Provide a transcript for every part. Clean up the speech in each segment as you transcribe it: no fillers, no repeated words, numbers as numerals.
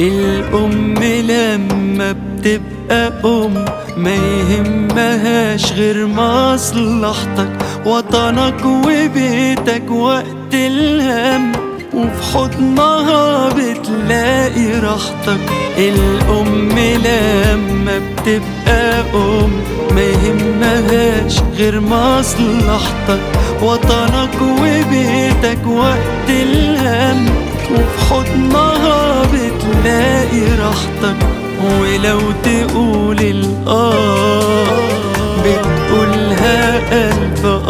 الأم لما بتبقى أم ما يهمهاش غير مصلحتك، وطنك وبيتك وقت الهم، وفي حضنها بتلاقي راحتك. الأم لما بتبقى أم ما يهمهاش غير مصلحتك، وطنك وبيتك وقت الهم، وفي حضنها بتلاقي راحتك. ولو تقول بتقولها قلب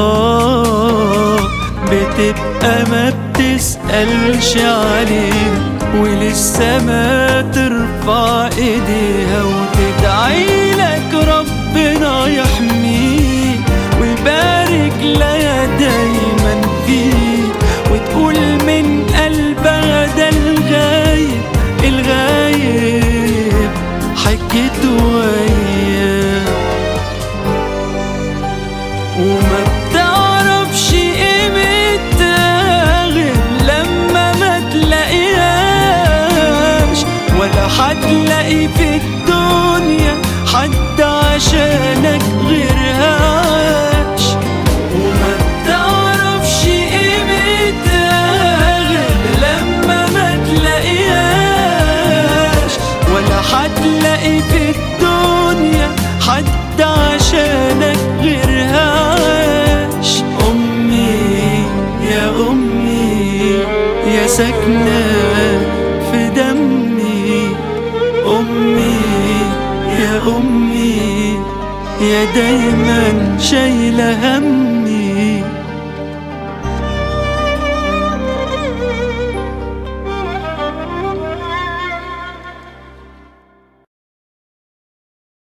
بتبقى ما بتسألش عليه، ولسه ما ترفع ايديها وتدعي لك ربنا يحميه ويبارك لها دايما فيه، وتقول من قلبها ده الغايب حكيت وياه. وما بتعرفش قيمتها غير لما ما تلاقيهاش، ولا هتلاقي في الدنيا حد عشانك غيرها عاش. وما بتعرفش قيمتها غير لما ما تلاقيهاش، ولا هتلاقي في الدنيا حد عشانك غيرها عاش. أمي يا أمي يا ساكنة في دمي، أمي يا أمي يا دايما شايلة همي.